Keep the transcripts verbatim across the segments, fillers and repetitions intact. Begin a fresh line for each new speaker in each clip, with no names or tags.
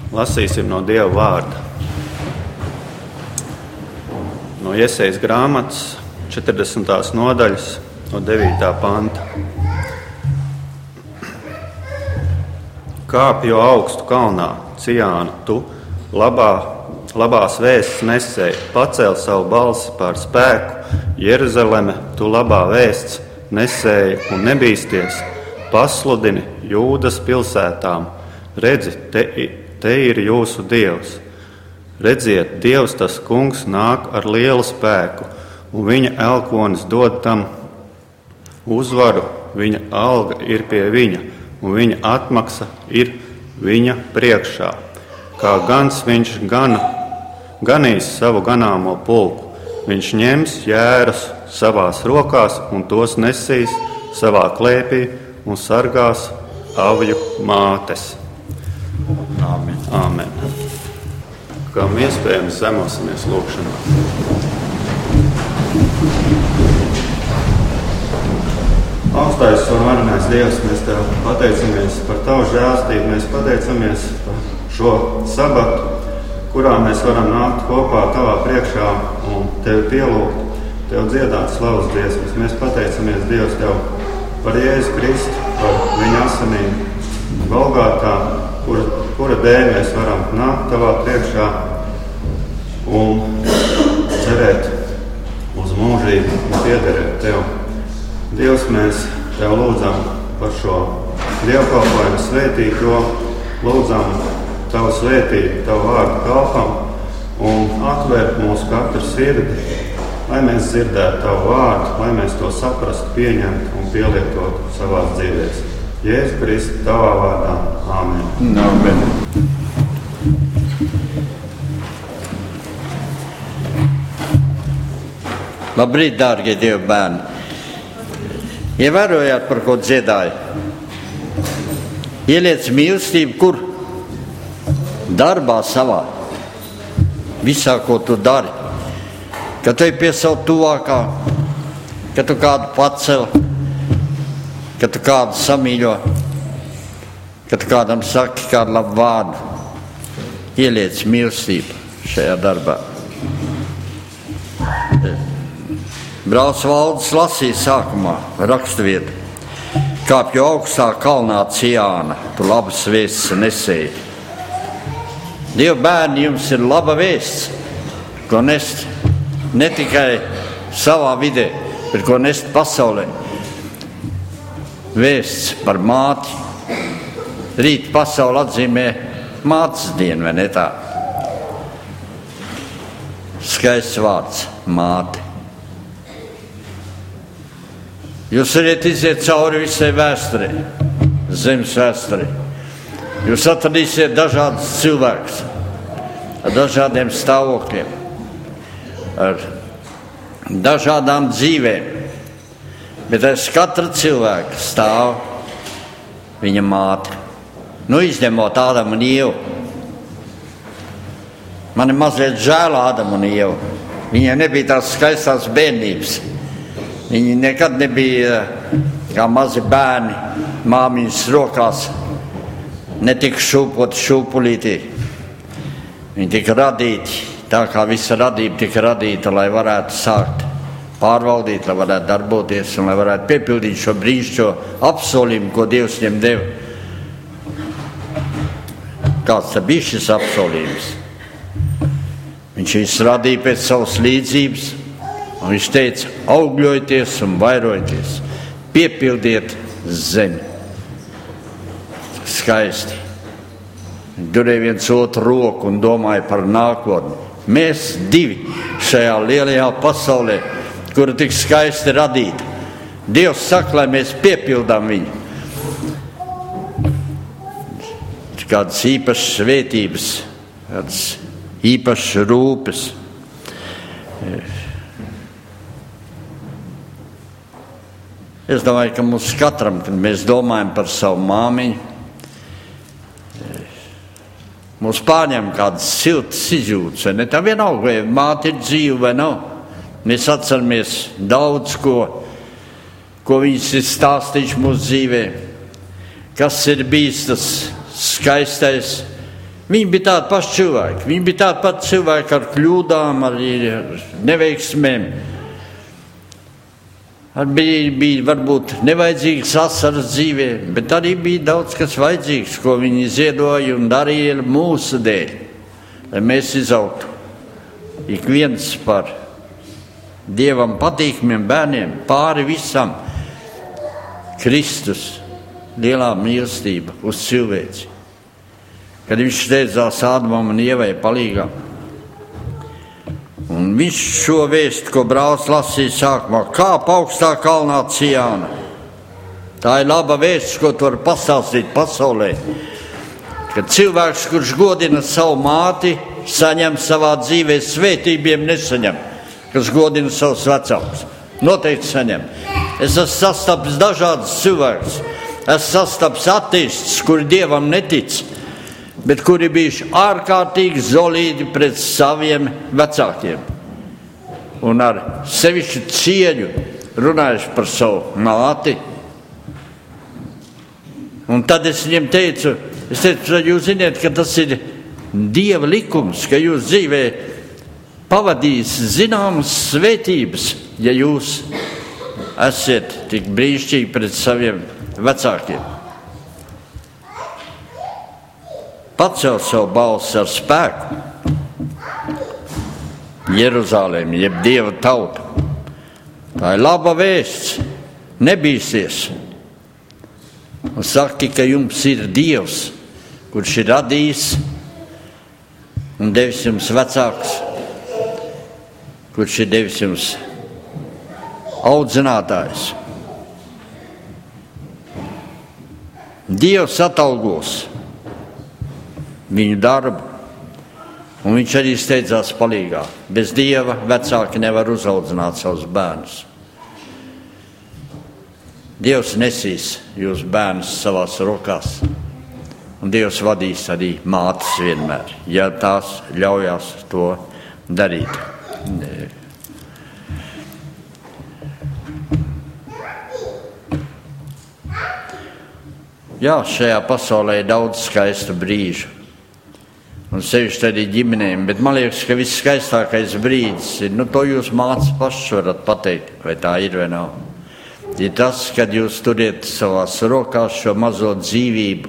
Lasīsim no Dieva vārda. No Jesejas grāmatas četrdesmitās nodaļas, no devītā panta. Kāpju augstu kalnā, Ciāna, tu labā, labās vēsts nesēji, pacēl savu balsi pār spēku, Jeruzaleme, tu labā vēsts nesēji un nebīsties, pasludini Jūdas pilsētām, redzi, te, te ir jūsu Dievs. Redziet, Dievs tas kungs nāk ar lielu spēku, un viņa elkonis dod tam uzvaru, viņa alga ir pie viņa, un viņa atmaksa ir viņa priekšā. Kā gans viņš gana, ganīs savu ganāmo pulku, viņš ņems jērus savās rokās un tos nesīs savā klēpī un sargās avju mātes.
Āmen.
Āmen. Kā iespējams zemosimies lūkšanā. Augstais un varenais Dievs, mēs Tev pateicamies par Tavu žēlstību, mēs pateicamies par šo sabatu, kurā mēs varam nākt kopā Tavā priekšā un Tevi pielūgt, Tev dziedāt slavas dziesmas. Mēs pateicamies, Dievs, Tev par Jēzu Kristu, par viņa asinīm Golgātā, kura, kura dēļ mēs varam nākt Tavā priekšā un cerēt uz mūžību un piederēt Tev. Dievs, mēs Tev lūdzam par šo dievkalpojumu, svētī to, lūdzam Tavu svētību, Tavu vārdu kalpam un atver mūsu katru sirdi, lai mēs dzirdētu Tavu vārdu, lai mēs to saprastu, pieņemtu un pielietotu savās dzīvēs. Jēzu Kristu Tavā vārdā. Āmen.
Āmen. Labrīt, dārgie Dieva bērni! Ievērojāt, par ko dziedāju? Ieliec mīlestību, kur? Darbā savā. Visā, ko tu dari. Kad tu ej pie savu tuvākā, kad tu kādu pacel, kad tu kādu samīļo, kad tu kādam saki kādu labu vārdu, ieliec mīlestību šajā darbā. Brauc Valdis lasīja sākumā raksturvietu. Kāpju augstā kalnā Ciāna, tu labas vēsts nesēji. Dieva bērni, jums ir laba vēsts, ko nest ne tikai savā vidē, bet ko nest pasaulē. Vēsts par māti. Rīt pasaule atzīmē mātes dienu, vai ne tā? Skaists vārds – māte. Jūs varat iziet cauri visai vēsturē, zemes vēsturē. Jūs atradīsiet dažādus cilvēkus ar dažādiem stāvokļiem, ar dažādām dzīvēm. Bet aiz katra cilvēka stāv viņa māte. Nu, izņemot Ādamu un Ievu. Man ir mazliet žēl Ādamu un Ievu. Viņiem nebija tās skaistās bērnības. Viņi nekad nebija kā mazi bērni māmiņas rokās. Netika šūpoti šūpulītī. Viņi tika radīti tā, kā visa radība tika radīta, lai varētu sākt pārvaldīt, lai varētu darboties un lai varētu piepildīt šo brīnišķīgo apsolījumu, ko Dievs viņiem deva. Kāds tad bija šis apsolījums? Viņš viņus radīja pēc savas līdzības, un viņš teica, augļojieties un vairojieties, piepildiet zemi. Skaisti. Durēja viens otru roku un domāja par nākotni. Mēs divi šajā lielajā pasaulē, kura tik skaisti radīta. Dievs saka, lai mēs piepildām viņu. Kādas īpašas svētības, kādas īpašas rūpes. Es domāju, ka mums katram, kad mēs domājam par savu māmiņu, mums pārņem kādas siltas izjūtas, vai ne? Tā vienalga, vai māte ir dzīva vai nav. Mēs atceramies daudz ko, ko viņas ir stāstījuši mūsu dzīvē. Kas ir bijis tas skaistais, Viņi bija tādi paši cilvēki. Viņi bija tādi paši cilvēki ar kļūdām, ar neveiksmēm. Ar bija, bija varbūt nevajadzīgas asaras dzīvē, bet arī bija daudz kas vajadzīgs, ko viņi ziedoja un darīja mūsu dēļ, lai mēs izaugtu. Ik viens par Dievam patīkamiem bērniem, pāri visam. Kristus, lielā mīlestība uz cilvēci. Kad viņš steidzās Ādamam un Ievai palīgā. Un viņš šo vēstu, ko brālis lasīja sākumā, kāp augstā kalnā Ciāna. Tā ir laba vēsts, ko tu vari pastāstīt pasaulē. Kad cilvēks, kurš godina savu māti, saņem savā dzīvē svētībiem nesaņem, kas godina savus vecākus. Noteikti saņem. Es esmu sastapis dažādas cilvēkus. Es sastapis ateistus, kuri Dievam netic, bet kuri bijuši ārkārtīgi zolīdi pret saviem vecākiem. Un ar sevišķu cieņu runājuši par savu māti. Un tad es viņiem teicu, es teicu, jūs ziniet, ka tas ir Dieva likums, ka jūs dzīvē pavadīs zināmas svētības, ja jūs esat tik brīnišķīgi pret saviem vecākiem. Pacel savu balsi ar spēku. Jeruzalem, jeb Dieva tauta. Tā ir laba vēsts. Nebīsies. Un saki, ka jums ir Dievs, kurš ir radījis un devis jums vecāks, kurš ir devis jums audzinātājs. Dievs atalgos viņu darbu, un viņš arī steidzās palīgā. Bez Dieva vecāki nevar uzaudzināt savus bērnus. Dievs nesīs jūs bērnus savās rokās, un Dievs vadīs arī mātes vienmēr, ja tās ļaujās to darīt. Jā, šajā pasaulē ir daudz skaistu brīžu. Un sevišķi arī ģimenēm, bet man liekas, ka viss skaistākais brīdis ir, nu to jūs mācas paši varat pateikt, vai tā ir vai nav. Ir tas, kad jūs turiet savās rokās šo mazo dzīvību.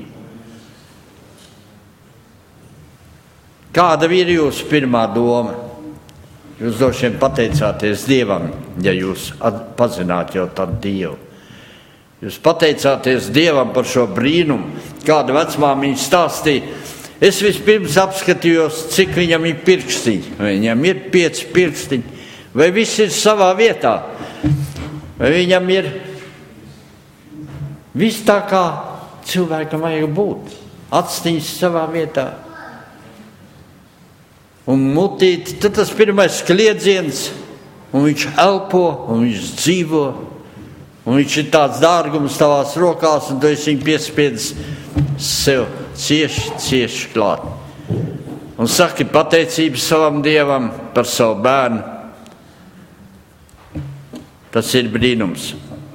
Kāda ir jūsu pirmā doma? Jūs droši vien pateicāties Dievam, ja jūs pazināt jau tad Dievu. Jūs pateicāties Dievam par šo brīnumu, kāda vecmāmiņa stāstīja. Es vispirms apskatījos, cik viņam ir pirkstiņi. Vai viņam ir pieci pirkstiņi, vai viss ir savā vietā. Vai viņam ir viss tā, kā cilvēkam vajag būt. Actiņas savā vietā. Un mutīt, tad tas pirmais kliedziens, un viņš elpo, un viņš dzīvo. Un viņš ir tāds dārgums tavās rokās, un tu esi viņu piespiedis sev cieši, cieši klāt. Un saki pateicību savam Dievam par savu bērnu. Tas ir brīnums.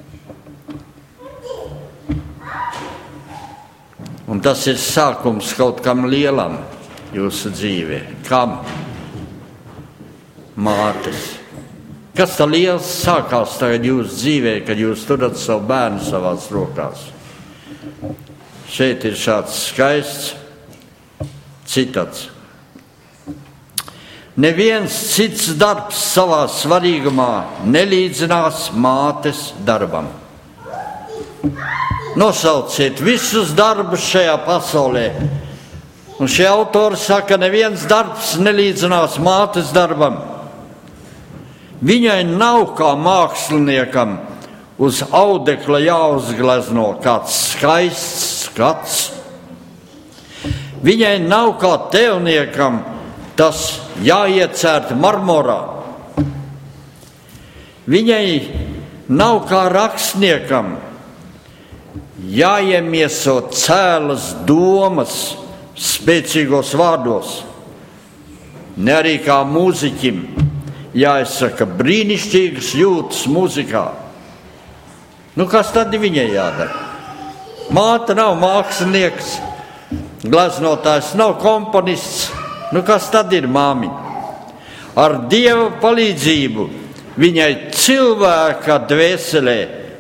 Un tas ir sākums kaut kam lielam jūsu dzīvē. Kam? Mātes. Kas tā liels sākās tagad jūsu dzīvē, kad jūs turat savu bērnu savās rokās? Šeit ir šāds skaists citats. Neviens cits darbs savā svarīgumā nelīdzinās mātes darbam. Nosauciet visus darbus šajā pasaulē. Un šie autori saka, neviens darbs nelīdzinās mātes darbam. Viņai nav kā māksliniekam uz audekla jāuzglezno kāds skaists skats. Viņai nav kā tēlniekam tas jāiecērt marmorā. Viņai nav kā rakstniekam jāiemieso cēlas domas spēcīgos vārdos. Ne arī kā mūziķim jāizsaka brīnišķīgas jūtas muzikā. Nu, kas tad viņai jādara? Māte nav mākslinieks. Glaznotājs nav komponists. Nu, kas tad ir māmiņa? Ar Dieva palīdzību viņai cilvēka dvēselē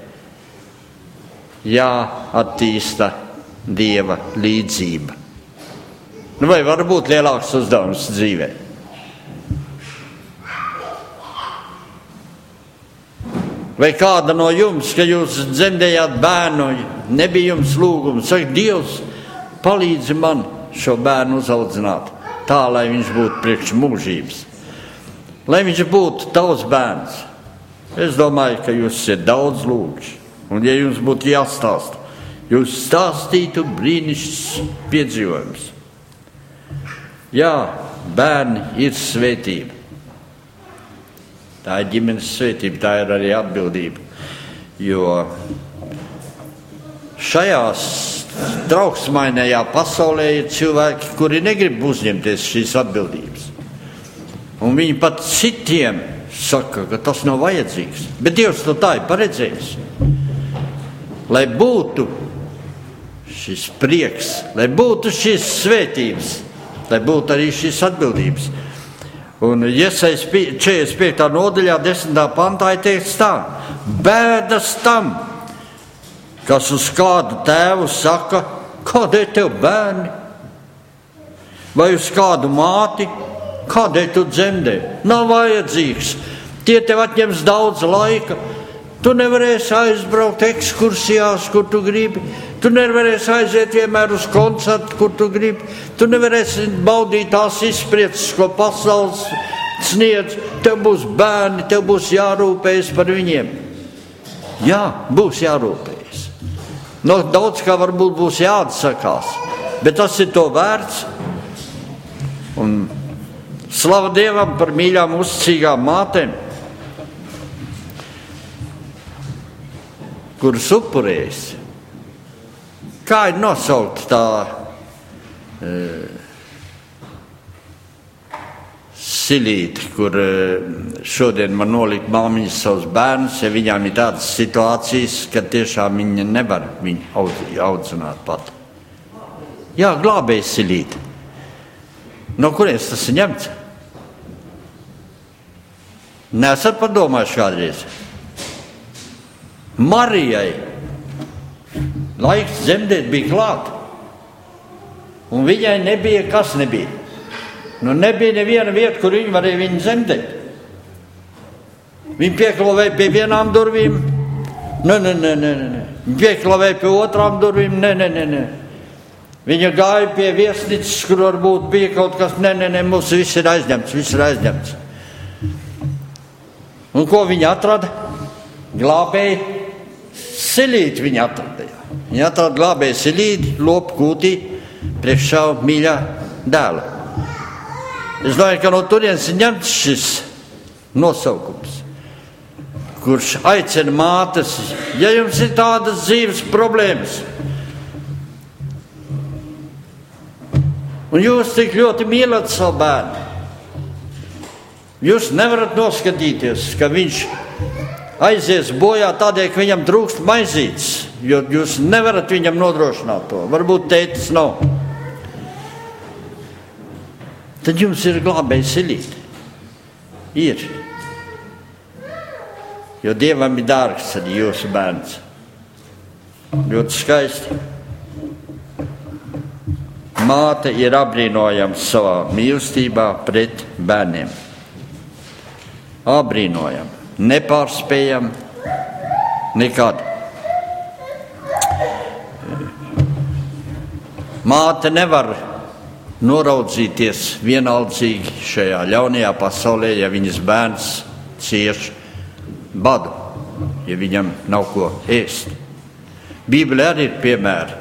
jāattīsta Dieva līdzība. Nu, vai var būt lielāks uzdevums dzīvē? Vai kāda no jums, ka jūs dzemdējāt bērnu, nebija jums lūgums, saka, Dievs, palīdzi man šo bērnu uzaudzināt, tā, lai viņš būtu priekš mūžības. Lai viņš būtu tavs bērns. Es domāju, ka jūs esat daudz lūgši. Un ja jums būtu jāstāsta, jūs stāstītu brīnišķīgus piedzīvojumus. Jā, bērni ir svētība. Tā ir ģimenes svētība, tā ir arī atbildība. Jo šajās trauksmainajā pasaulē ir cilvēki, kuri negrib uzņemties šīs atbildības. Un viņi pat citiem saka, ka tas nav vajadzīgs. Bet Dievs to tā ir paredzējis. Lai būtu šis prieks, lai būtu šīs svētības, lai būtu arī šīs atbildības. Un Jesajas četrdesmit piektajā nodaļā, desmitā pantā ir teikts tā: bēdas tam, kas uz kādu tēvu saka, kādēļ tev bērni? Vai uz kādu māti, kādēļ tu dzemdē? Nav vajadzīgs, tie tev atņems daudz laika. Tu nevarēsi aizbraukt ekskursijās, kur tu gribi. Tu nevarēsi aiziet vienmēr uz koncertu, kur tu gribi. Tu nevarēsi baudīt tās izpriecas, ko pasaules sniedz. Tev būs bērni, tev būs jārūpējas par viņiem. Jā, būs jārūpējas. No daudz kā varbūt būs jāatsakās, bet tas ir to vērts. Un slava Dievam par mīļām uzticīgām mātēm, kuras upurējas. Kā ir nosaukt tā e, silīti, kur e, šodien man nolikt māmiņas savus bērnus, ja viņām ir tādas situācijas, ka tiešām viņa nevar viņu audz, audzināt pat. Jā, glābēja silīti. No kurienes tas ir ņemts? Nesat padomājuši kādreiz? Marijai laiks dzemdēt bija klāt, un viņai nebija, kas nebija. Nu, nebija neviena vieta, kur viņa varēja viņu dzemdēt. Viņa pieklavēja pie vienām durvīm, ne, ne, ne, ne, ne. Viņa pieklavēja pie otrām durvīm, ne, ne, ne, ne. Viņa gāja pie viesnīcas, kur varbūt bija kaut kas, ne, ne, ne, mums viss ir aizņemts, viss ir aizņemts. Un ko viņa atrada? Glābēja silīti viņa atrada. Viņa atrada glābēja silīti, lopu kūtī, priekš savu mīļā dēla. Es domāju, ka no turienes ir ņemts šis nosaukums, kurš aicina mātes, ja jums ir tādas dzīves problēmas, un jūs tik ļoti mīlat savu bērnu, jūs nevarat noskatīties, ka viņš aizies bojā tādēļ, ka viņam trūkst maizītes, jo jūs nevarat viņam nodrošināt to. Varbūt tētis nav. Tad jums ir glābēja silīti. Ir. Jo Dievam ir dārgs arī jūsu bērns. Ļoti skaisti. Māte ir apbrīnojama savā mīlestībā pret bērniem. Apbrīnojama. Nepārspējam nekad. Māte nevar noraudzīties vienaldzīgi šajā ļaunajā pasaulē, ja viņas bērns cieš badu, ja viņam nav ko ēst. Bībelē arī ir piemēri,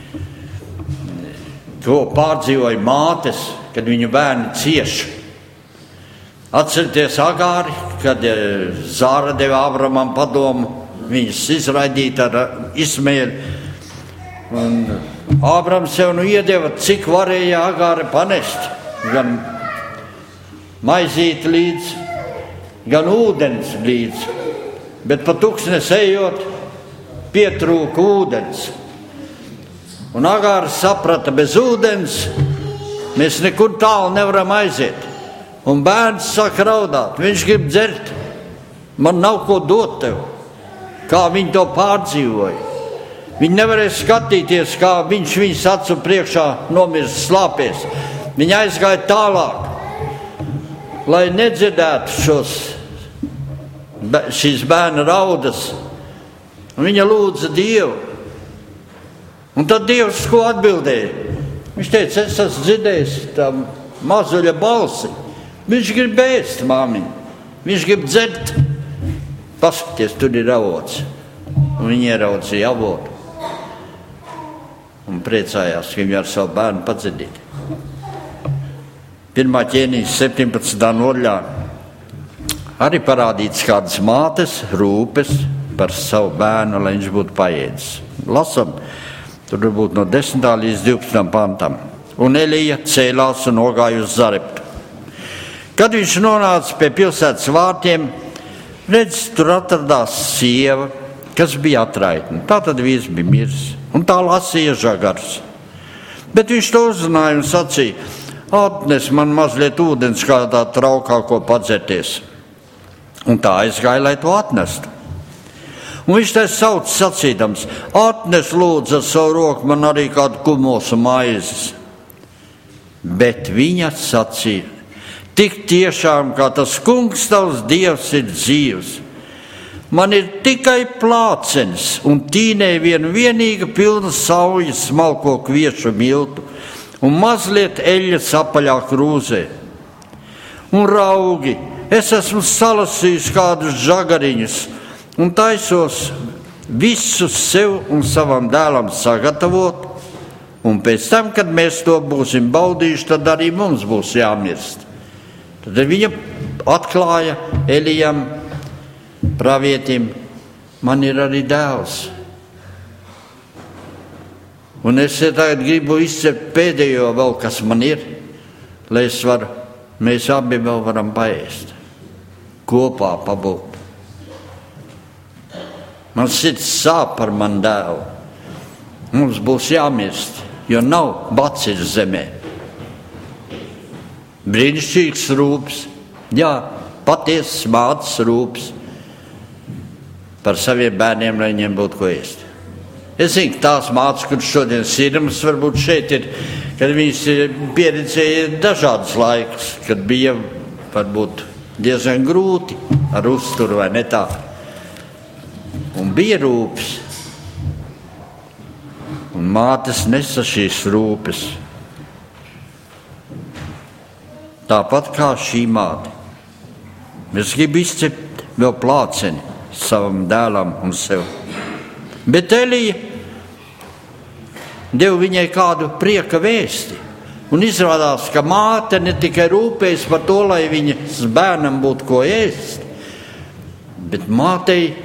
ko pārdzīvoja mātes, kad viņu bērni cieš. Atcerieties Agāri, kad Zāra deva Abramam padomu, viņas izraidīt ar Ismēļu. Un Ābrams jau nu iedeva, cik varēja Agāri panest. Gan maizīti līdz, gan ūdens līdz. Bet pa tuksnes ejot, pietrūka ūdens. Un Agāra saprata, bez ūdens mēs nekur tālu nevaram aiziet. Un bērns saka raudāt, viņš grib dzert, man nav ko dot tev. Kā viņi to pārdzīvoja. Viņi nevarēja skatīties, kā viņš viņas acu priekšā nomirst slāpēs. Viņi aizgāja tālāk, lai nedzirdētu šos, šīs bērna raudas. Un viņa lūdza Dievu. Un tad Dievs ko atbildēja? Viņš teica, es esmu dzirdējis tā mazuļa balsi. Viņš grib ēst, māmiņa. Viņš grib dzert. Paskaties, tur ir avots. Un viņi ieraudzīja avotu. Un priecājās, ka viņi ar savu bērnu padzirdīt. Pirmā ķēniņa septiņpadsmitā nodaļā arī parādīts kādas mātes rūpes par savu bērnu, lai viņš būtu paēdis. Lasam, tur būtu no desmitā līdz divpadsmitam pantam. Un Elija cēlās un nogāja uz Zareptu. Kad viņš nonāca pie pilsētas vārtiem, redz, tur atradās sieva, kas bija atraitna. Tā tad vīrs bija miris, un tā lasīja žagars. Bet viņš to uzzināja un sacīja, atnes man mazliet ūdens kādā traukā, ko padzerties. Un tā aizgāja, lai to atnestu. Un viņš tā sauc sacīdams, atnes lūdzu ar savu roku man arī kādu kumosu maizes. Bet viņa sacīja, tik tiešām, kā tas kungs tavs Dievs ir dzīvs. Man ir tikai plācenis un tīnē vien vienīga pilna sauja smalko kviešu miltu un mazliet eļļas apaļā krūzē. Un raugi, es esmu salasījis kādus žagariņus un taisos visus sev un savam dēlam sagatavot, un pēc tam, kad mēs to būsim baudījuši, tad arī mums būs jāmirst. Tad viņa atklāja Elijam, pravietim, man ir arī dēls. Un es tagad gribu izcept pēdējo vēl, kas man ir, lai es varu, mēs abi vēl varam paēst, kopā pabūt. Man sirds sāp par man dēlu. Mums būs jāmirst, jo nav bacis zemē. Brīnišķīgs rūps, jā, patiesas mātes rūps par saviem bērniem, lai viņiem būtu ko ēst. Es zinu, tās mātes, kuras šodien sirmas varbūt šeit ir, kad viņas pieredzēja dažādas laikus, kad bija varbūt diezgan grūti ar uzturu vai ne tā. Un bija rūpes. Un mātes nesa šīs rūpes. Tāpat kā šī māte. Es gribu izcept vēl plāceni savam dēlam un sev. Bet Elija deva viņai kādu prieka vēsti. Un izrādās, ka māte ne tikai rūpējas par to, lai viņas bērnam būtu ko ēst, bet mātei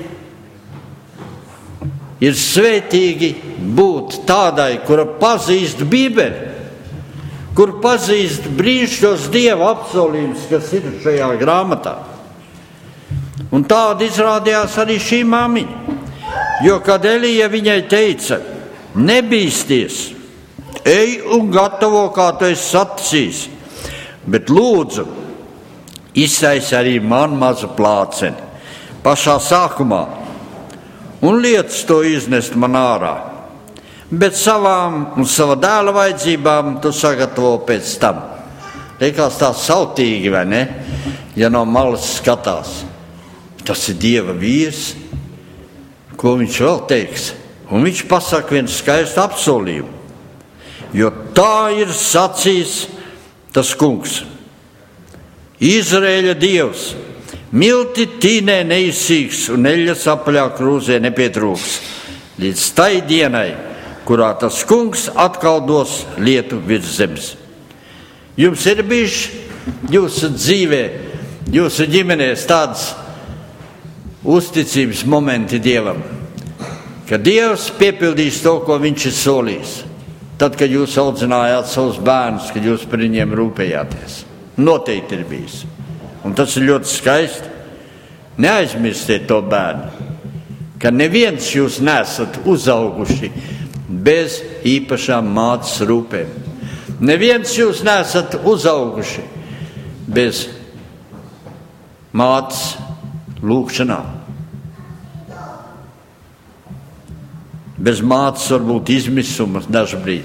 ir svētīgi būt tādai, kura pazīst Bībeli, kur pazīst brīnišķīgos Dieva apsolījumus, kas ir šajā grāmatā. Un tāda izrādījās arī šī māmiņa. Jo, kad Elija viņai teica, nebīsties, ej un gatavo, kā tu esi sacījis, bet lūdzu, iztaisi arī man mazu plāceni pašā sākumā un liec to iznest man ārā. Bet savām un sava dēla vajadzībām tu sagatavo pēc tam. Liekas tā sautīgi, vai ne? Ja no malas skatās. Tas ir Dieva vīrs. Ko viņš vēl teiks? Un viņš pasaka vienu skaistu apsolījumu. Jo tā ir sacījis tas kungs. Izraēļa Dievs, milti tīnē neizsīks un eļļas apaļā krūzē nepietrūks. Līdz tai dienai, kurā tas kungs atkal dos lietu virs zemes. Jums ir bijuši jūsu dzīvē, jūsu ģimenēs tāds uzticības momenti Dievam, ka Dievs piepildīs to, ko viņš ir solījis. Tad, kad jūs audzinājāt savus bērnus, kad jūs par viņiem rūpējāties. Noteikti ir bijis. Un tas ir ļoti skaisti. Neaizmirstiet to bērnu, ka neviens jūs nesat uzauguši bez īpašām mātes rūpēm. Neviens jūs neesat uzauguši bez mātes lūgšanām. Bez mātes varbūt izmisuma dažbrīd.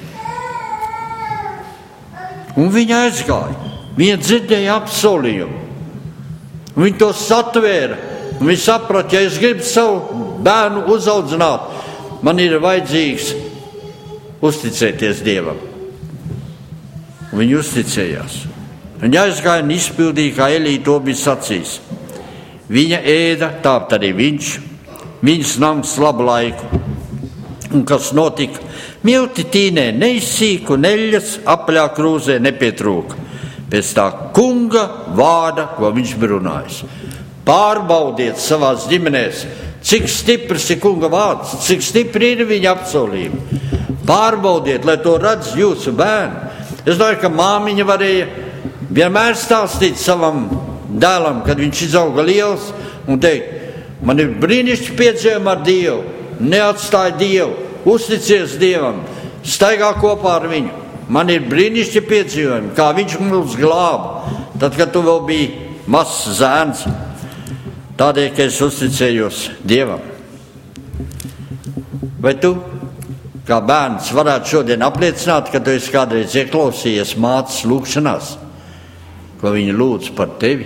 Un viņa aizgāja. Viņa dzirdēja apsolījumu. Viņa to satvēra. Un viņa saprata, ja es gribu savu bērnu uzaudzināt, man ir vajadzīgs uzticēties Dievam. Un viņa uzticējās. Viņa aizgāja un izpildīja, kā Elija to bija sacījis. Viņa ēda, tāpat arī viņš, viņas nams labu laiku. Un kas notika? Milti tīnē neizsīku, neļas apaļā krūzē nepietrūka. Pēc tā kunga vārda, ko viņš bija runājis. Pārbaudiet savās ģimenēs, cik stiprs ir kunga vārds, cik stipri ir viņa apsolījumi. Pārbaudiet, lai to redz jūsu bērni. Es domāju, ka māmiņa varēja vienmēr stāstīt savam dēlam, kad viņš izauga liels, un teikt, man ir brīnišķīgi piedzīvojumi ar Dievu, neatstāj Dievu, uzticies Dievam, staigā kopā ar viņu. Man ir brīnišķīgi piedzīvojumi, kā viņš mūs glāba, tad, kad tu vēl biji mazs zēns, tādēļ, ka es uzticējos Dievam. Vai tu, kā bērns, varētu šodien apliecināt, ka tu esi kādreiz ieklausījies mātes lūgšanās, ko viņa lūdz par tevi?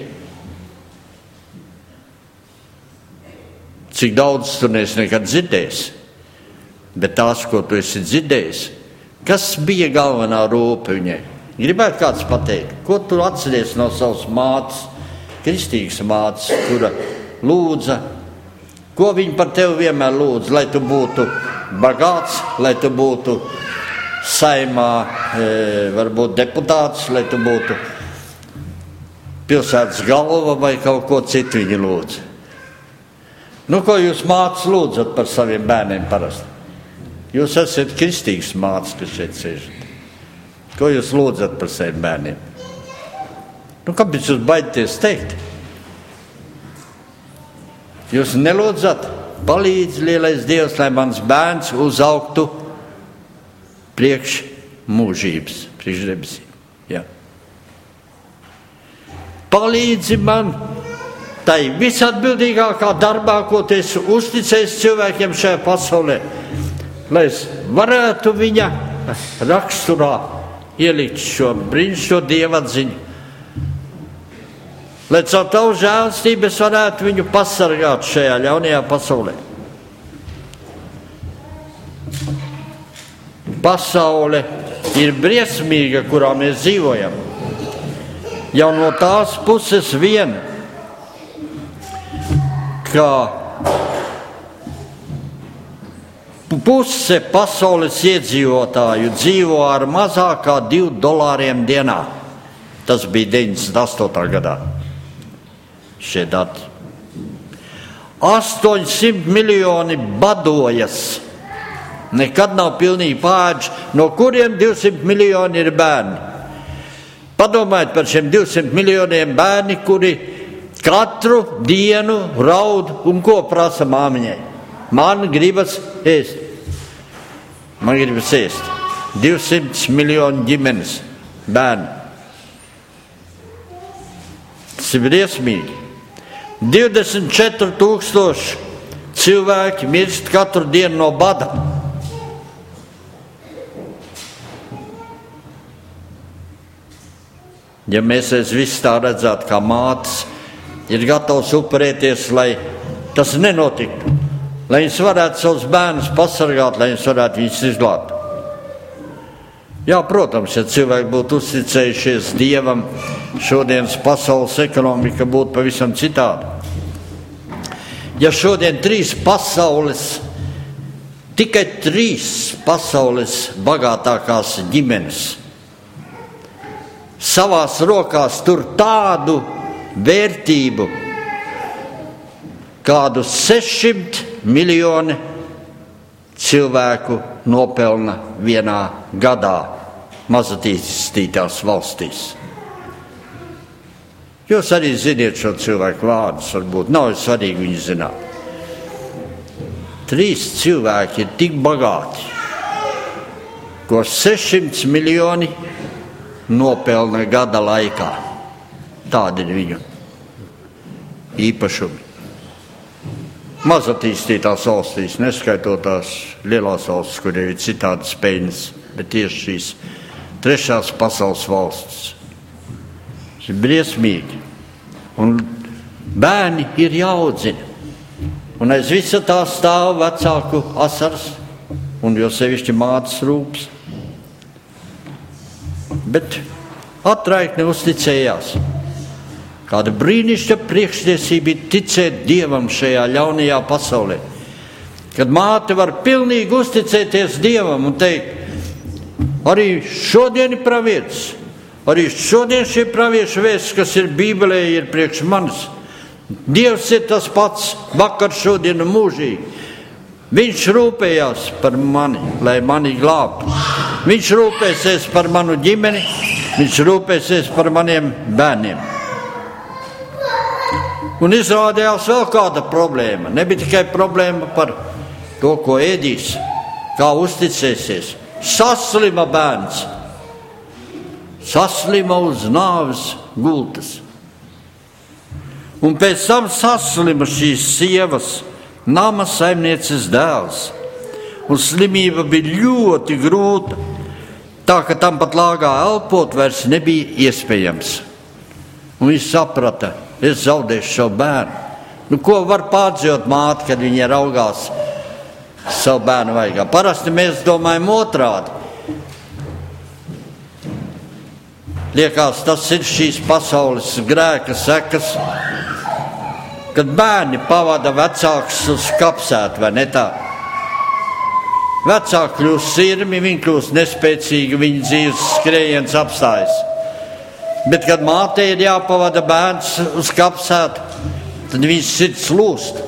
Cik daudz tu neesi nekad dzirdējis, bet tās, ko tu esi dzirdējis, kas bija galvenā rūpe viņai? Gribētu kāds pateikt, ko tu atceries no savas mātes, kristīgas mātes, kura lūdza, ko viņa par tevi vienmēr lūdza, lai tu būtu bagāts, lai tu būtu saimā, e, varbūt deputāts, lai tu būtu pilsētas galva vai kaut ko citu viņa lūdza. Nu, ko jūs mātes lūdzat par saviem bērniem parasti? Jūs esat kristīgas mātes, kas šeit sēžat. Ko jūs lūdzat par saviem bērniem? Nu, kāpēc jūs baidaties teikt? Jūs nelūdzat, palīdz lielais Dievs, lai mans bērns uzaugtu priekš mūžības, priekš debesīm. Jā. Palīdzi man tai visatbildīgākā darbā, ko tu esi uzticējis cilvēkiem šajā pasaulē, lai es varētu viņa raksturā ielikt šo brīnišķīgo dievatziņu, lai caur tavu žēlstību es varētu viņu pasargāt šajā ļaunajā pasaulē. Pasaule ir briesmīga, kurā mēs dzīvojam. Jau no tās puses vien, ka puse pasaules iedzīvotāju dzīvo ar mazāk kā divu dolāriem dienā. Tas bija deviņdesmit astotā gadā. Šie dati. astoņsimt miljoni badojas. Nekad nav pilnīgi pāģi, no kuriem divsimt miljoni ir bērni. Padomājiet par šiem divsimt miljoniem bērni, kuri katru dienu raud un ko prasa māmiņai. Man gribas ēst. Man gribas ēst. divsimt miljonu ģimenes bērni. Tas ir briesmīgi. divdesmit četri tūkstoši cilvēki mirst katru dienu no bada. Ja mēs aiz visu tā redzētu, kā mātes ir gatavs upurēties, lai tas nenotiktu, lai viņas varētu savus bērnus pasargāt, lai viņas varētu viņus izglābt. Jā, protams, ja cilvēki būtu uzticējušies Dievam, šodienas pasaules ekonomika būtu pavisam citāda. Ja šodien trīs pasaules, tikai trīs pasaules bagātākās ģimenes savās rokās tur tādu vērtību, kādu sešsimt miljoni cilvēku nopelna vienā gadā mazatīstītās valstīs. Jūs arī ziniet šo cilvēku vārdus, varbūt nav svarīgi viņu zināt. Trīs cilvēki ir tik bagāti, ko sešsimt miljoni nopelna gada laikā. Tādi ir viņu īpašumi. Mazatīstītās valstīs, neskaitot tās lielās valstis, kur ir citādi spējas, bet tieši šīs trešās pasaules valstis. Tas ir briesmīgi. Un bērni ir jāaudzina. Un aiz visa tā stāv vecāku asars, un jo sevišķi mātes rūpes. Bet atraitni uzticējās. Kāda brīnišķa priekštiesība ir ticēt Dievam šajā ļaunajā pasaulē. Kad māte var pilnīgi uzticēties Dievam un teikt, arī šodien ir pravietis, arī šodien šie praviešu vēsts, kas ir Bībelē, ir priekš manis. Dievs ir tas pats vakar, šodien un mūžīgi. Viņš rūpējās par mani, lai mani glābtu. Viņš rūpēsies par manu ģimeni, viņš rūpēsies par maniem bērniem. Un izrādījās vēl kāda problēma. Nebija tikai problēma par to, ko ēdīs, kā uzticēsies. Saslima bērns. Saslima uz nāves gultas. Un pēc tam saslima šīs sievas, nama saimnieces dēls. Un slimība bija ļoti grūta, tā ka tam pat lāgā elpot vairs nebija iespējams. Un viņš saprata, es zaudēšu savu bērnu. Nu, ko var pārdzīvot māte, kad viņa raugās savu bērnu vaigā? Parasti mēs domājam otrādi. Liekas, tas ir šīs pasaules grēka sekas, kad bērni pavada vecāks uz kapsētu, vai ne tā? Vecāki kļūst sirmi, viņi kļūst nespēcīgi, viņa dzīves skrējiens apstājas. Bet, kad mātei ir jāpavada bērns uz kapsētu, tad viņas sirds lūst.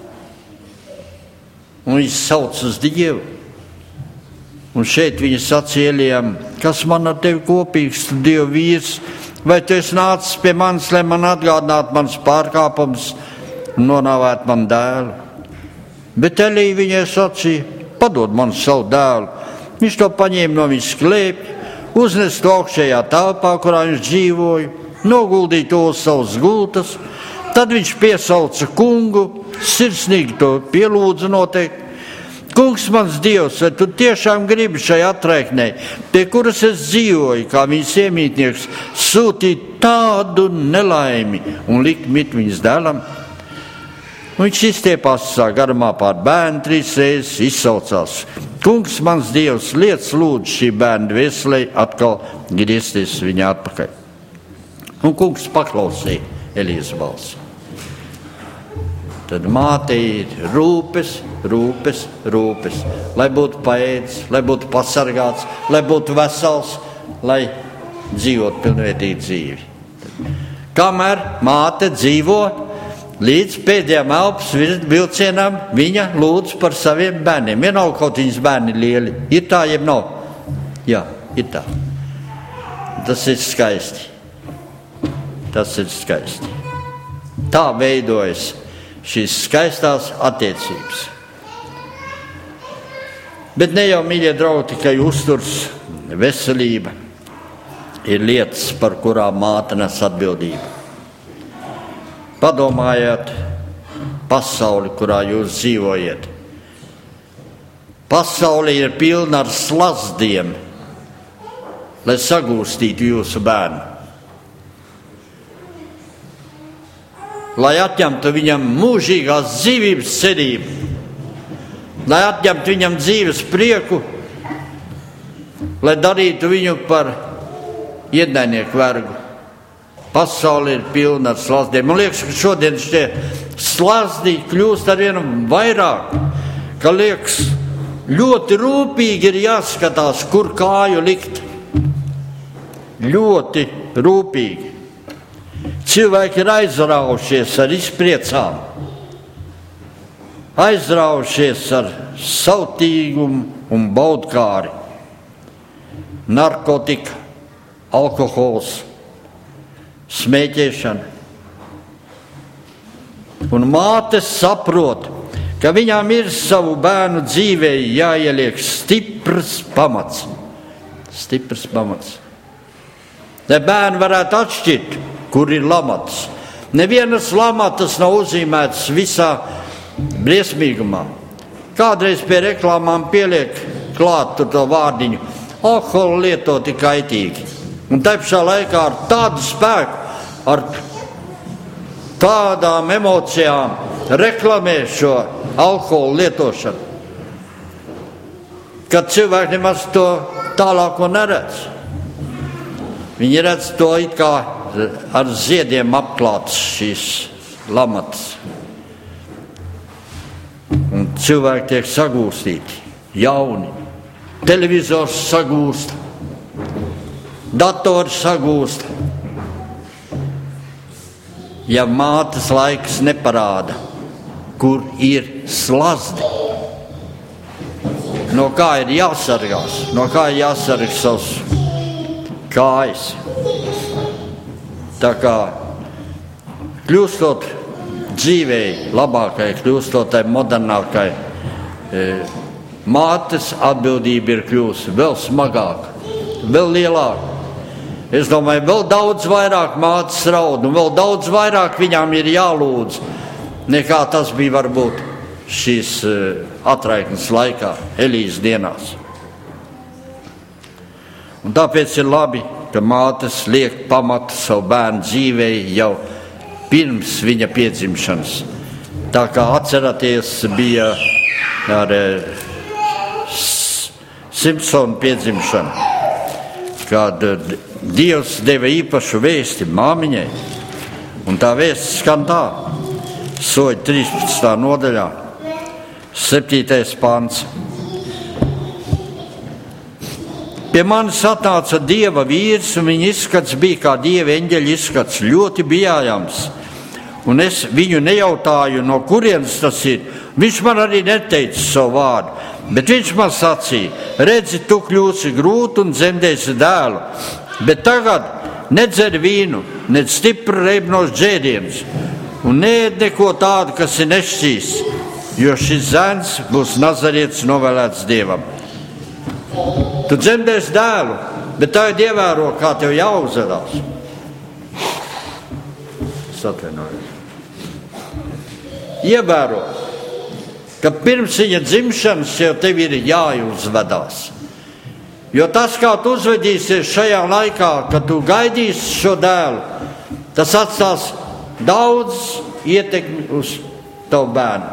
Un viņas sauc uz Dievu. Un šeit viņa sacīja Elijam, kas man ar tevi kopīgs, tu Dieva vīrs, vai tu esi nācis pie manis, lai man atgādinātu mans pārkāpums un nonāvētu man dēlu. Bet Elija viņai sacīja, padod man savu dēlu. Viņš to paņēma no viņas klēpja, uznes to augšējā telpā, kurā viņš dzīvoja, noguldīja to uz savas gultas, tad viņš piesauca kungu, sirsnīgi to pielūdza noteikti. Kungs mans Dievs, vai tu tiešām gribi šai atraiknei, pie kuras es dzīvoju, kā viņas iemītnieks, sūtīt tādu nelaimi un likt mit viņas dēlam? Un viņš izstiepās garumā pār bērnu trīs reizes, izsaucās. Kungs mans Dievs, liec lūdzu šī bērna dvēselē atkal griezties viņa atpakaļ. Un kungs paklausīja Elijas balsi. Tad māte ir rūpes, rūpes, rūpes, lai būtu paēdis, lai būtu pasargāts, lai būtu vesels, lai dzīvot pilnvērtīgu dzīvi. Kamēr māte dzīvo, līdz pēdējām elpas vilcienam viņa lūdz par saviem bērniem. Vienalga kaut viņas bērni lieli. Ir tā, jeb nav? Jā, ir tā. Tas ir skaisti. Tas ir skaisti. Tā veidojas šīs skaistās attiecības. Bet ne jau, mīļie draugi, tikai uzturs, veselība ir lietas, par kurām māte nes atbildību. Padomājiet pasauli, kurā jūs dzīvojat. Pasaule ir pilna ar slazdiem, lai sagūstītu jūsu bērnu. Lai atņemtu viņam mūžīgās dzīvības cerību, lai atņemtu viņam dzīves prieku, lai darītu viņu par ienaidnieku vergu. Pasaule ir pilna ar slazdiem. Man liekas, ka šodien šie slazdi kļūst ar vienu vairāk, ka liekas, ļoti rūpīgi ir jāskatās, kur kāju likt. Ļoti rūpīgi. Cilvēki ir aizraušies ar izpriecām, aizraušies ar sautīgumu un baudkāri, narkotika, alkohols, smēķēšana. Un mātes saprot, ka viņām ir savu bērnu dzīvē jāieliek stiprs pamats, stiprs pamats. Lai bērni varētu atšķirt, kur ir lamats. Nevienas lamatas nav uzzīmētas visā briesmīgumā. Kādreiz pie reklāmām pieliek klāt to vārdiņu alkoholu lietoti kaitīgi. Un te pašā laikā ar tādu spēku, ar tādām emocijām reklamē šo alkoholu lietošanu, kad cilvēki nemaz to tālāko neredz. Viņi redz to it kā ar ziediem apklāts šīs lamatas. Un cilvēki tiek sagūstīti, jauni. Televizors sagūst, dators sagūst. Ja mātes laiks neparāda, kur ir slazdi, no kā ir jāsargās, no kā ir jāsargās savs kājas. Tā kā kļūstot dzīvēi labākai, kļūstot tai modernākai, mātes atbildība ir kļūst vēl smagāka, vēl lielāka. Es domāju, vēl daudz vairāk mātes raud, un vēl daudz vairāk viņām ir jālūdz, nekā tas bija varbūt šīs atraitnes laikā, Elijas dienās. Un tāpēc ir labi, ka mātes liek pamatu savu bērnu dzīvei jau pirms viņa piedzimšanas. Tā kā atceraties, bija ar Simpsonu piedzimšanu, kad Dievs deva īpašu vēsti māmiņai, un tā vēsts skan tā, Soļi trīspadsmitā nodaļā, septītais pants. Pie manis atnāca Dieva vīrs, un viņa izskats bija kā Dieva eņģeļa izskats, ļoti bijājams. Un es viņu nejautāju, no kurienes tas ir. Viņš man arī neteica savu vārdu, bet viņš man sacīja, redzi, tu kļūsi grūti un dzemdēsi dēlu, bet tagad nedzer vīnu, ned stipru reibnos dzēdienus, un neēd neko tādu, kas ir nešķīsts, jo šis zēns būs Nazarietis novēlēts Dievam. Tu dzemdēsi dēlu, bet tagad ievēro, kā tev jāuzvedās. Es atvainojos. Ievēro, ka pirms viņa dzimšanas jau tev ir jāuzvedās. Jo tas, kā tu uzvedīsies šajā laikā, kad tu gaidīsi šo dēlu, tas atstās daudz ietekmi uz tavu bērnu.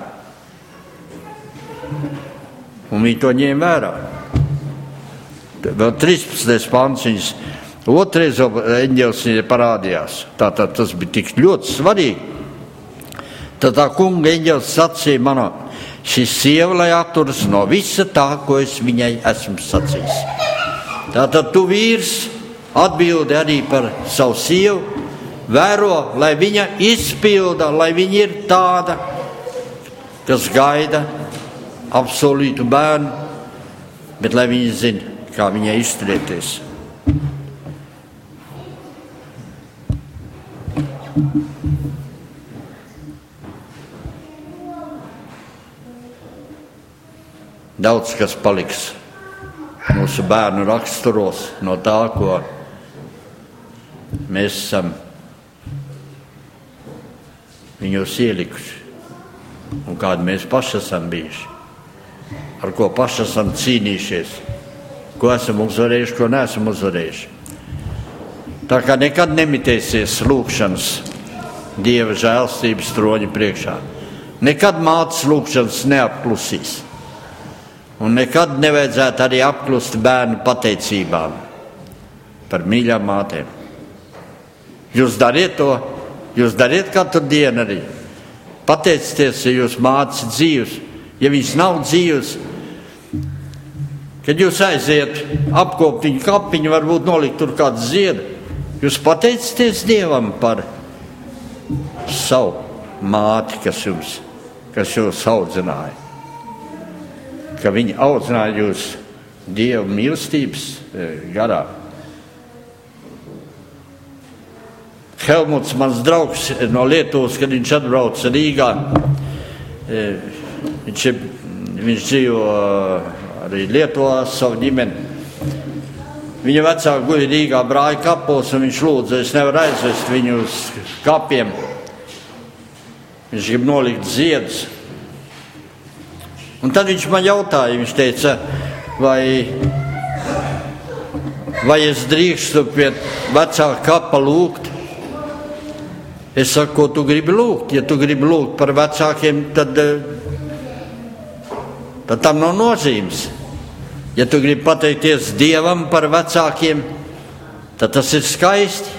Un viņi to ņēma vērā. Vēl trīspadsmitais pants viņas otrais eņģelis viņai parādījās. Tātad tas bija tik ļoti svarīgi. Tad tā kunga eņģelis sacīja manā, šī sieva, lai atturas no visa tā, ko es viņai esmu sacījis. Tātad tu vīrs atbildi arī par savu sievu, vēro, lai viņa izpilda, lai viņa ir tāda, kas gaida apsolītu bērnu, bet lai viņa zina, kā viņai izturēties. Daudz kas paliks mūsu bērnu raksturos no tā, ko mēs esam viņos ielikuši un kādi mēs paši esam bijuši, ar ko paši esam cīnījušies, ko esam uzvarējuši, ko neesam uzvarējuši. Tā kā nekad nemitēsies lūkšanas Dieva žēlstības troņa priekšā. Nekad mātes lūkšanas neapklusīs. Un nekad nevajadzētu arī apklust bērnu pateicībām par mīļām mātēm. Jūs dariet to, jūs dariet katru dienu arī. Pateicieties, ja jūs mātes dzīvs, ja viņas nav dzīvs, kad jūs aiziet apkopt viņu kapiņu, varbūt nolikt tur kādu ziedu, jūs pateicieties Dievam par savu māti, kas jums, kas jūs audzināja. Ka viņi audzināja jūs Dieva mīlestības garā. Helmuts, mans draugs no Lietuvas, kad viņš atbrauca Rīgā, viņš, ir, viņš dzīvo arī Lietuvā savu ģimeni. Viņa vecāki guļ Rīgā brāļa kapos, un viņš lūdza, es nevaru aizvest viņu uz kapiem. Viņš grib nolikt ziedus. Un tad viņš man jautāja, viņš teica, vai, vai es drīkstu pie vecāka kapa lūgt? Es saku, ko tu gribi lūgt? Ja tu gribi lūgt par vecākiem, tad, tad tam nav nozīmes. Ja tu gribi pateikties Dievam par vecākiem, tad tas ir skaisti.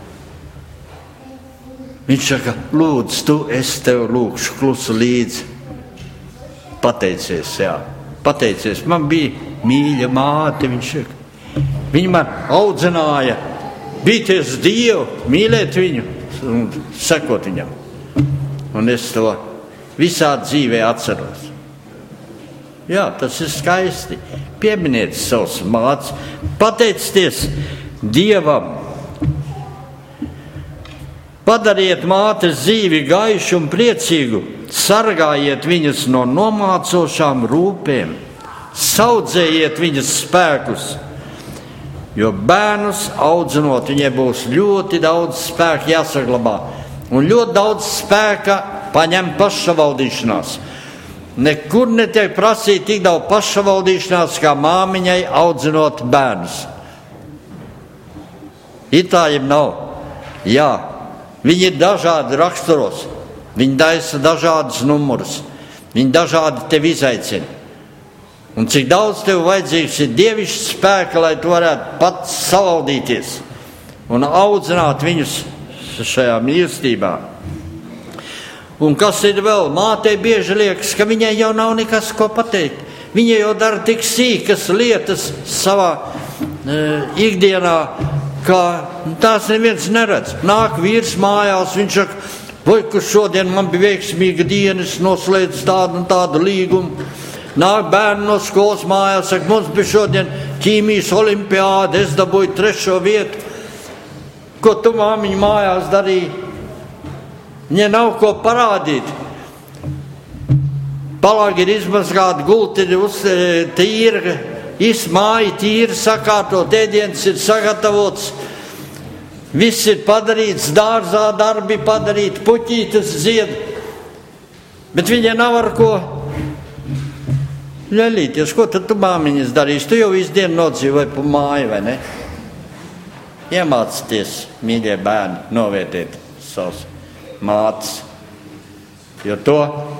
Viņš saka, lūdzu, tu, es tev lūkšu klusu līdzi. Pateicies, jā, pateicies. Man bija mīļa māte, viņš saka. Viņa man audzināja, bīties Dievu, mīlēt viņu un sekot viņam. Un es to visā dzīvē atceros. Jā, tas ir skaisti. Pieminiet savus mātes, pateicieties Dievam. Padariet mātes dzīvi gaišu un priecīgu, sargājiet viņas no nomācošām rūpēm, saudzējiet viņas spēkus, jo bērnus audzinot viņai būs ļoti daudz spēka jāsaglabā un ļoti daudz spēka paņem pašavaldīšanās. Nekur netiek prasīt tik daudz pašavaldīšanās, kā māmiņai audzinot bērnus. Itājiem nav. Jā. Viņi ir dažādi raksturos, viņi daisa dažādus numurus, viņi dažādi tevi izaicina. Un cik daudz tev vajadzīgs ir dievišķs spēka, lai tu varētu pats savaldīties un audzināt viņus šajā mīlestībā. Un kas ir vēl? Mātei bieži liekas, ka viņai jau nav nekas ko pateikt. Viņa jau dara tik sīkas lietas savā e, ikdienā, ka tās neviens neredz. Nāk vīrs mājās, viņš saka, vai, ka šodien man bija veiksmīga diena, es noslēdzu tādu un tādu līgumu. Nāk bērni no skolas mājās, saka, mums bija šodien ķīmijas olimpiāde, es dabūju trešo vietu. Ko tu, māmiņa, mājās darīji? Viņai nav ko parādīt. Palāgi ir izmazgāti, gulti ir uz tīra, izmāja tīra, sakārtot, ēdiens ir sagatavots. Viss ir padarīts, dārzā darbi padarīti, puķītes zied. Bet viņai nav ar ko ļaļīties. Ko tad tu, māmiņas, darīsi? Tu jau visu dienu nodzīvoji pa māju, vai ne? Iemācieties, mīļie bērni, novērtēt savus mātes. Jo to,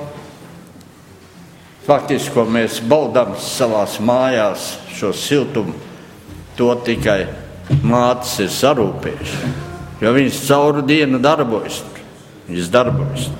faktiski, ko mēs baudām savās mājās, šo siltumu, to tikai mātes ir sarūpējuši. Jo viņas cauru dienu darbojas. Viņas darbojas.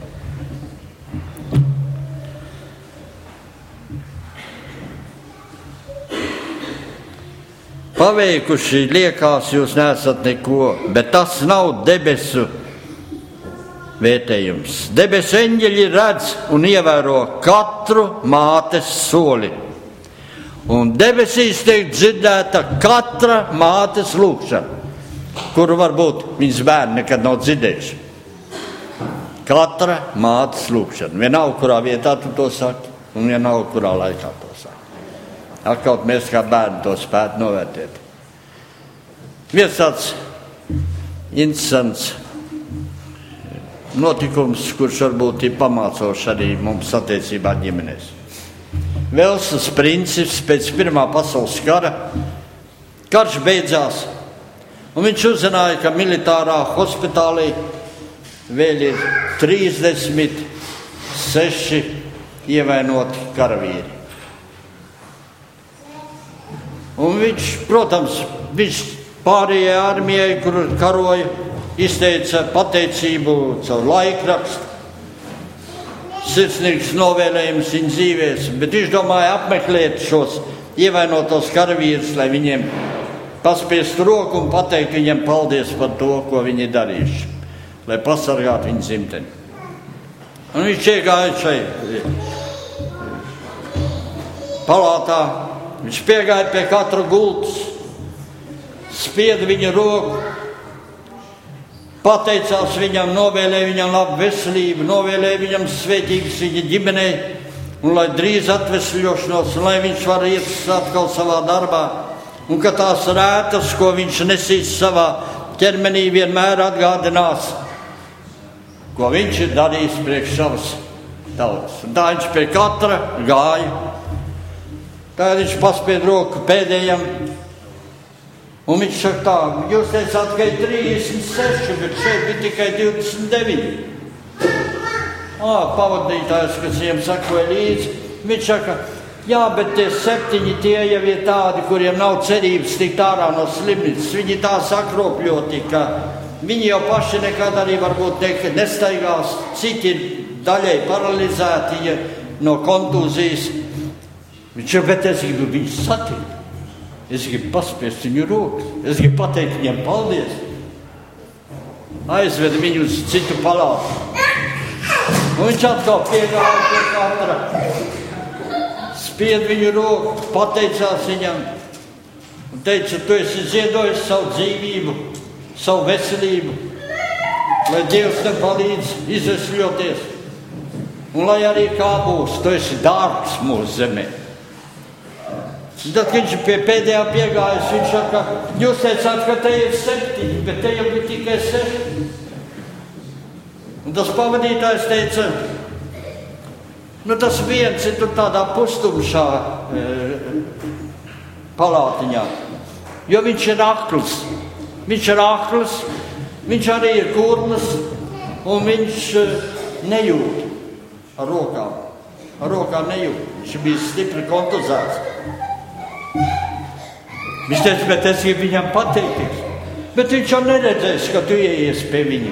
Paveikuši liekas, jūs neesat neko, bet tas nav debesu vērtējums. Debesu eņģeļi redz un ievēro katru mātes soli. Un debesīs tiek dzirdēta katra mātes lūkšana, kuru varbūt viņas bērni nekad nav dzirdējuši. Katra mātes lūkšana. Vienalga, kurā vietā tu to saki, un vienalga, kurā laikā to saki. Atkal mēs kā bērni to spētu novērtēt. Viens tāds interesants notikums, kurš varbūt ir pamācošs arī mums attiecībā ģimenēs. Velsas princis pēc Pirmā pasaules kara. Karš beidzās, un viņš uzzināja, ka militārā hospitālī vēl ir trīsdesmit seši ievainoti karavīri. Un viņš, protams, viņš pārējai armijai, kur karoja, izteica pateicību caur laikrakstu, sirsnīgs novēlējums viņa dzīvēs, bet viņš domāja apmeklēt šos ievainotos karavīrus, lai viņiem paspiestu roku un pateikt viņiem paldies par to, ko viņi ir darījuši, lai pasargātu viņu dzimteni. Un viņš iegāja šai palātā, viņš piegāja pie katra gultas, spieda viņa roku, pateicās viņam, novēlēja viņam labu veselību, novēlēja viņam svētīgas viņa ģimenei, un lai drīz atvesļošanos, un lai viņš var iet atkal savā darbā. Un ka tās rētas, ko viņš nesīs savā ķermenī, vienmēr atgādinās, ko viņš ir darījis priekš savas tautas. Un tā viņš pie katra gāja. Tā viņš paspied roku pēdējam. Un viņš saka tā, jūs teicāt, ka ir trīsdesmit seši, bet šeit bija tikai divdesmit deviņi. Ā, pavadītājs, kas viņam sakoja līdzi, viņš saka, jā, bet tie septiņi tie jau ir tādi, kuriem nav cerības tikt ārā no slimnīcas. Viņi tā sakropļoti, ka viņi jau paši nekad arī varbūt nekad nestaigās, citi ir daļai paralizēti ja, no kontūzijas. Viņš jau, bet es gribu viņus satikt. Es gribu paspiest viņu rokas. Es gribu pateikt viņiem paldies. Aizved viņu uz citu palātu. Un viņš atkal piegāja pie katra. Spied viņu roku, pateicās viņam. Un teica, tu esi ziedojis savu dzīvību, savu veselību. Lai Dievs tev palīdz izvesļoties. Un lai arī kā būs, tu esi dārgs mūsu zemē. Un tad, kad viņš pie pēdējā piegājas, viņš saka, jūs teicāt, ka te ir septiņi, bet te jau ir tikai seši. Un tas pavadītājs teica, nu tas viens ir tur tādā pustumšā e, palātiņā, jo viņš ir akls. Viņš ir akls, viņš arī ir kurnas, un viņš e, nejūt ar rokām. Ar rokām nejūt. Viņš bija stipri kontuzēts. Viņš teica, bet es gribu viņam pateikties. Bet viņš jau neredzēs, ka tu ieies pie viņa.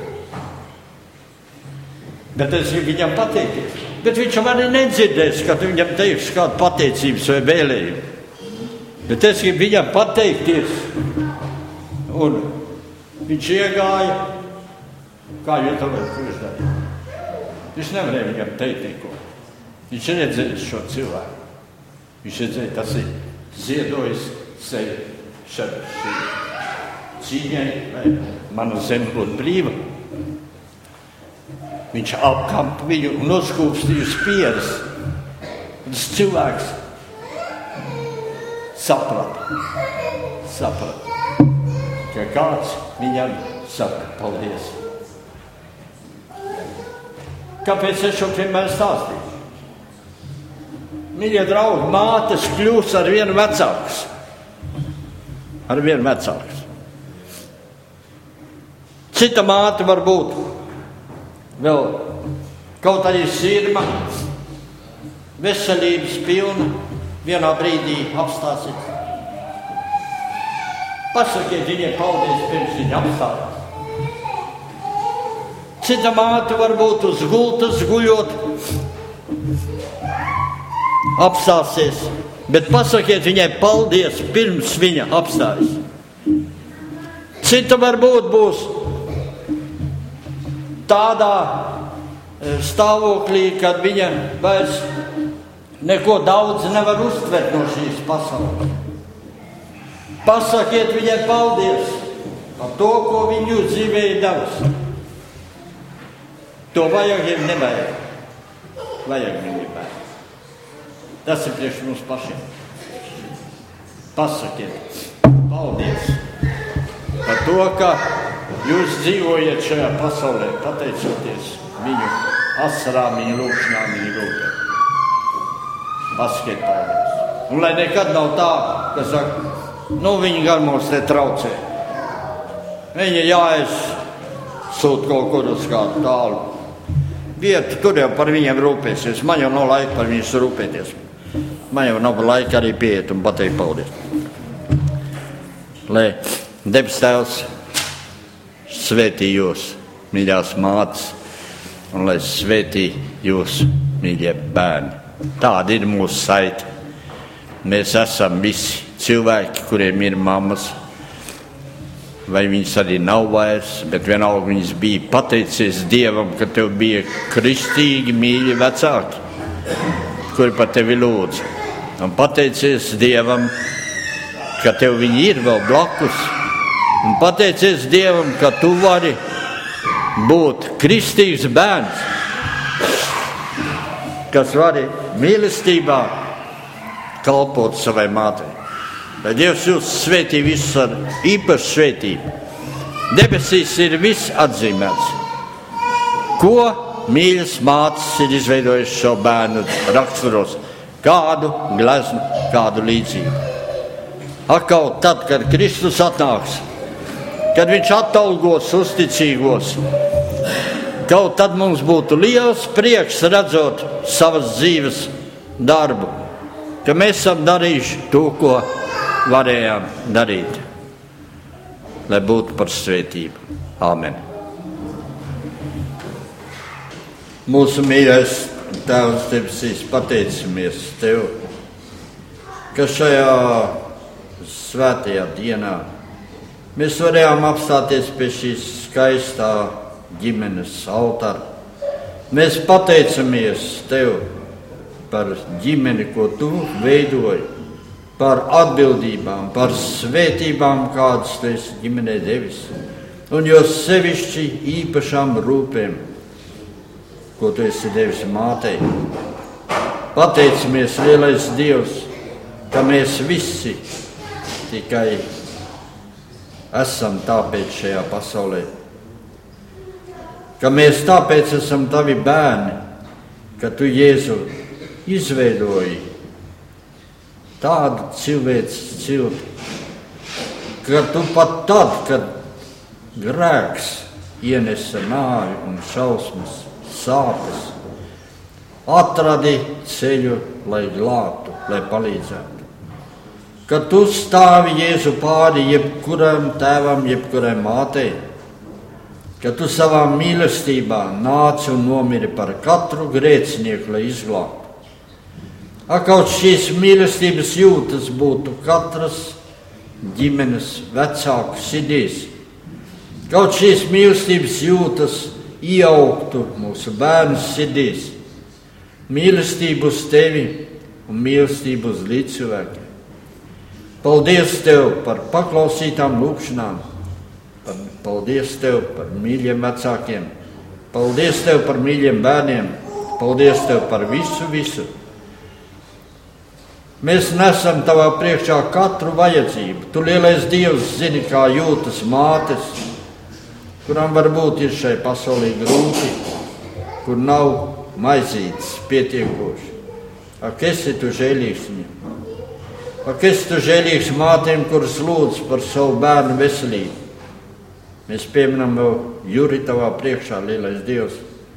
Bet es gribu viņam pateikties. Bet viņš jau arī nedzirdēs, ka tu viņam teiksi kādu pateicības vai vēlējumu. Bet es gribu viņam pateikties. Un viņš iegāja, kā jūs to varat priekšdarīt. Viņš nevarēja viņam teikt neko. Viņš redzēja šo cilvēku. Viņš redzēja, tas ir ziedojis sevi šeit cīņai, lai mana zeme būtu brīva. Viņš apkamp viņu un uzkūpstīja uz pieres. Un tas cilvēks saprata, saprata, ka kāds viņam saka paldies. Kāpēc es šo piemēru stāstīju? Mīļie draugi, mātes kļūst ar vienu vecāks. Ar vienu vecāks. Cita māte var būt vēl kaut arī sirma, veselības pilna, vienā brīdī apstāsiet. Pasakiet viņiem paldies, pirms viņi apstājās. Cita māte var būt uz gultas guļot, apstāsies, bet pasakiet viņai paldies, pirms viņa apstājas. Cita varbūt būs tādā stāvoklī, kad viņa vairs neko daudz nevar uztvert no šīs pasaules. Pasakiet viņai paldies par to, ko viņa jūsu dzīvē ir devusi. To vajag, ja nevajag. Vajag viņai vajag. Tas ir priekš mums pašiem. Pasakiet paldies par to, ka jūs dzīvojat šajā pasaulē, pateicoties viņu asarām, viņu lūkšanām, viņu rūpēm. Pasakiet paldies. Un lai nekad nav tā, ka saka, nu viņi gan mums te traucē. Viņi jāies sūt kaut kur uz kādu tālu vietu, tur jau par viņiem rūpēsies. Man jau nav laika par viņus rūpēties. Man jau nav laika arī pieiet un pateikt paldies. Lai debes Tēvs svētī jūs, mīļās mātes, un lai svētī jūs, mīļie bērni. Tāda ir mūsu saite. Mēs esam visi cilvēki, kuriem ir mammas, vai viņas arī nav vairs, bet vienalga viņas bija pateicies Dievam, ka tev bija kristīgi mīļi vecāki, kuri par tevi lūdza. Un pateicies Dievam, ka tev viņi ir vēl blakus. Un pateicies Dievam, ka tu vari būt kristīgs bērns, kas vari mīlestībā kalpot savai mātei. Lai Dievs jūs svētī visus ar īpašu svētību. Debesīs ir viss atzīmēts. Ko mīļas mātes ir izveidojuši šo bērnu raksturos? Kādu gleznu, kādu līdzību? Atkal tad, kad Kristus atnāks, kad viņš atalgos uzticīgos, kaut tad mums būtu liels prieks redzot savas dzīves darbu, ka mēs esam darījuši to, ko varējām darīt, lai būtu par svētību. Āmen. Mūsu mīļais Tēvs debesīs, pateicamies Tev, ka šajā svētajā dienā mēs varējām apstāties pie šīs skaistā ģimenes altāra. Mēs pateicamies Tev par ģimeni, ko Tu veidoji, par atbildībām, par svētībām, kādas Tu esi ģimenei devis, un jo sevišķi īpašām rūpēm, ko Tu esi devis mātei. Pateicamies, lielais Dievs, ka mēs visi tikai esam tāpēc šajā pasaulē, ka mēs tāpēc esam Tavi bērni, ka Tu, Jēzu, izveidoji tādu cilvēces cilti, ka Tu pat tad, kad grēks ienesa nāvi un šausmas, sāpes, atradi ceļu, lai glābtu, lai palīdzētu. Kad Tu stāvi, Jēzu, pāri jebkuram tēvam, jebkurai mātei, ka Tu savā mīlestībā nāci un nomiri par katru grēcinieku, lai izglābtu. Ak, kaut šīs mīlestības jūtas būtu katras ģimenes vecāku sirdīs, kaut šīs mīlestības jūtas ieaugtu mūsu bērnu sirdīs, mīlestību uz Tevi un mīlestību uz līdzcilvēkiem. Paldies Tev par paklausītām lūkšanām, paldies Tev par mīļiem vecākiem, paldies Tev par mīļiem bērniem, paldies Tev par visu, visu. Mēs nesam Tavā priekšā katru vajadzību. Tu, lielais Dievs, zini, kā jūtas mātes, kurām varbūt ir šai pasaulī grūti, kur nav maizītes pietiekoši. Ak, esi Tu žēlīgs viņam. Ak, esi Tu žēlīgs mātēm, kuras lūdz par savu bērnu veselību. Mēs pieminam vēl Juri Tavā priekšā, lielais Dievs.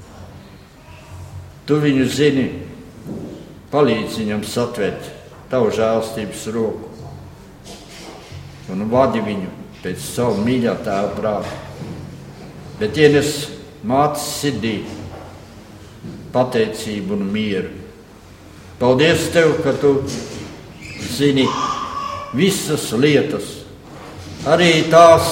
Tu viņu zini, palīdz viņam satvērt Tavu žēlstības roku un vadi viņu pēc savu mīļā Tēva prāta. Bet ienes mātes sirdī pateicību un mieru. Paldies Tev, ka Tu zini visas lietas, arī tās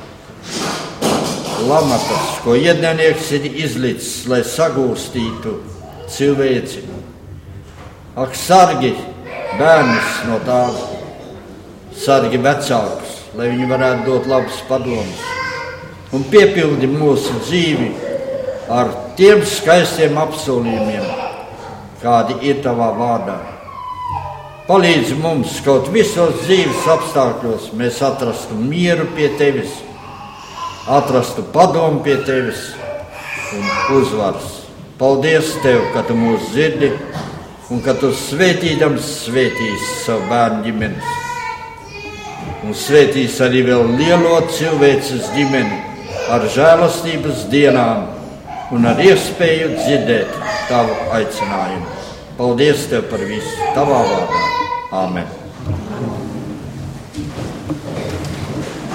lamatas, ko ienaidnieks ir izlicis, lai sagūstītu cilvēci. Ak, sargi bērnus no tā, sargi vecākus, lai viņi varētu dot labus padomus, un piepildi mūsu dzīvi ar tiem skaistiem apsolījumiem, kādi ir Tavā vārdā. Palīdz mums, kaut visos dzīves apstākļos mēs atrastu mieru pie Tevis, atrastu padomu pie Tevis un uzvaras. Paldies Tev, ka Tu mūs dzirdi un ka Tu svētīdams svētīsi savu bērnu ģimenes. Un svētīs arī vēl lielo cilvēces ģimeni ar žēlastības dienām un ar iespēju dzirdēt Tavu aicinājumu. Paldies Tev par visu Tavā vārdā. Āmen.